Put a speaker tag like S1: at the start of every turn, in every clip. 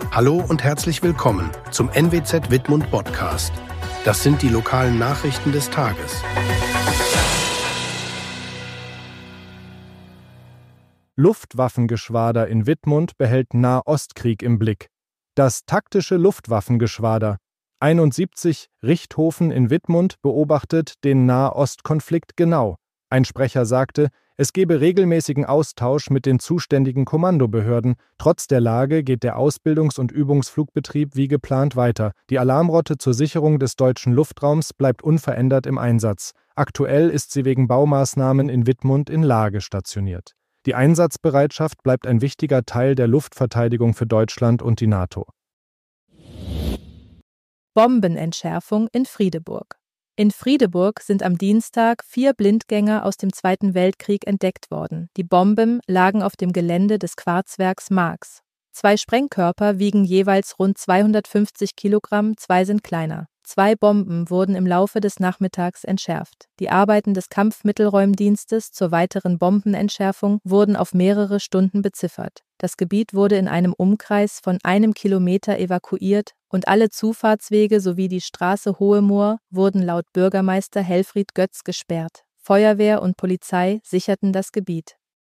S1: Hallo und herzlich willkommen zum NWZ Wittmund Podcast. Das sind die lokalen Nachrichten des Tages.
S2: Luftwaffengeschwader in Wittmund behält Nahostkrieg im Blick. Das taktische Luftwaffengeschwader 71 Richthofen in Wittmund beobachtet den Nahostkonflikt genau. Ein Sprecher sagte, es gebe regelmäßigen Austausch mit den zuständigen Kommandobehörden. Trotz der Lage geht der Ausbildungs- und Übungsflugbetrieb wie geplant weiter. Die Alarmrotte zur Sicherung des deutschen Luftraums bleibt unverändert im Einsatz. Aktuell ist sie wegen Baumaßnahmen in Wittmund in Lage stationiert. Die Einsatzbereitschaft bleibt ein wichtiger Teil der Luftverteidigung für Deutschland und die NATO.
S3: Bombenentschärfung in Friedeburg. In Friedeburg sind am Dienstag 4 Blindgänger aus dem Zweiten Weltkrieg entdeckt worden. Die Bomben lagen auf dem Gelände des Quarzwerks Marx. 2 Sprengkörper wiegen jeweils rund 250 Kilogramm, 2 sind kleiner. 2 Bomben wurden im Laufe des Nachmittags entschärft. Die Arbeiten des Kampfmittelräumdienstes zur weiteren Bombenentschärfung wurden auf mehrere Stunden beziffert. Das Gebiet wurde in einem Umkreis von 1 Kilometer evakuiert und alle Zufahrtswege sowie die Straße Hohe Moor wurden laut Bürgermeister Helfried Götz gesperrt. Feuerwehr und Polizei sicherten das Gebiet.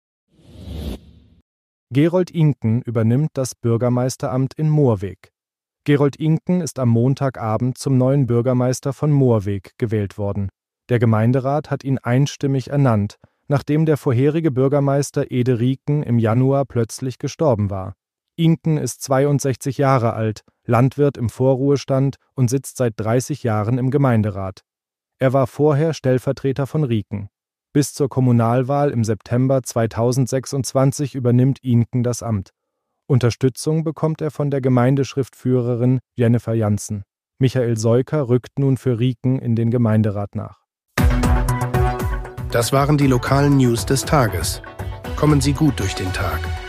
S2: Gerold Inken übernimmt das Bürgermeisteramt in Moorweg. Gerold Inken ist am Montagabend zum neuen Bürgermeister von Moorweg gewählt worden. Der Gemeinderat hat ihn einstimmig ernannt, nachdem der vorherige Bürgermeister Ede Rieken im Januar plötzlich gestorben war. Inken ist 62 Jahre alt, Landwirt im Vorruhestand und sitzt seit 30 Jahren im Gemeinderat. Er war vorher Stellvertreter von Rieken. Bis zur Kommunalwahl im September 2026 übernimmt Inken das Amt. Unterstützung bekommt er von der Gemeindeschriftführerin Jennifer Janssen. Michael Seuker rückt nun für Rieken in den Gemeinderat nach.
S1: Das waren die lokalen News des Tages. Kommen Sie gut durch den Tag.